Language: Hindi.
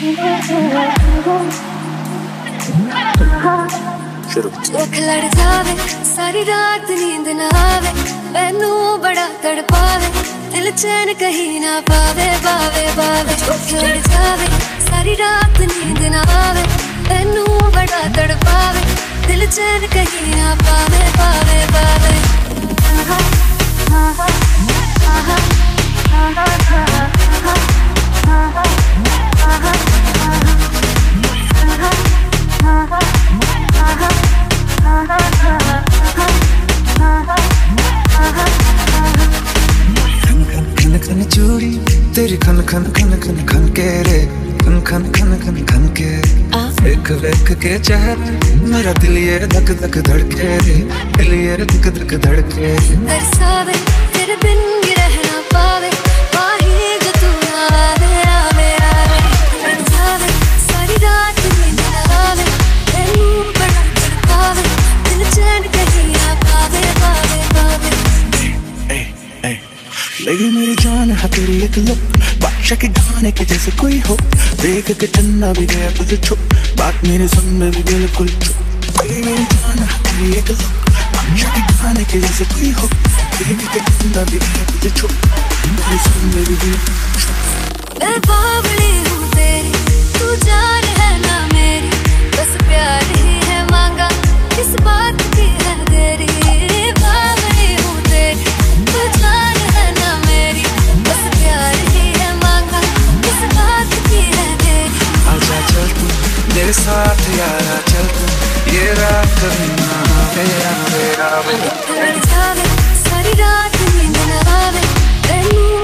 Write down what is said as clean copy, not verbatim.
रख लड़ जावे सारी रात नींद ना आवे, मैनू बड़ा तड़पावे, दिल चैन कहीं ना पावे पावे पावे। रख लड़ जावे सारी रात नींद ना आवे, मैनू बड़ा तड़पावे, दिल चैन कहीं ना पावे पावे पावे। खन खन चूड़ी तेरी खन खन खन खन खन के रे, खन खन खन खन खन के। देख देख के चेहरा मेरा दिल ये धक धक धड़के रे, दिल ये धक धक धड़के। तरसावे तेरे बिन भी रह ना पावे, पाही जो तू ना आवे आवे आवे। तरसावे सारी रात नींद ना आवे, मैनू बड़ा तड़पावे, दिल चैन कहीं ना पावे पावे पावे। लगी मेरी जान है तेरी एक लुक, बादशाह के गाने के जैसे कोई हो, देख के चन्ना भी गया तुझे छुप, बात मेरे सुन में भी बिल्कुल चुप। लगी मेरी जान है तेरी एक लुक, बादशाह के गाने के जैसे कोई हो, देख के चन्ना भी गया तुझे छुप, मेरे सुन में भी बिल्कुल चुप। मैं बावली हूँ तेरी, तू जान है ना मेरी, बस प्यार ही है मांगा, किस बात की है देरी। बावली हूँ तेरी, तू जान है ना मेरी, बस प्यार ही है मांगा, किस बात की है देरी। आजा चल तू मेरे साथ यारा, चल तू ये रात कभी ना आवे आवे आवे। लड़ जावे सारी रात नींद ना आवे, मैनू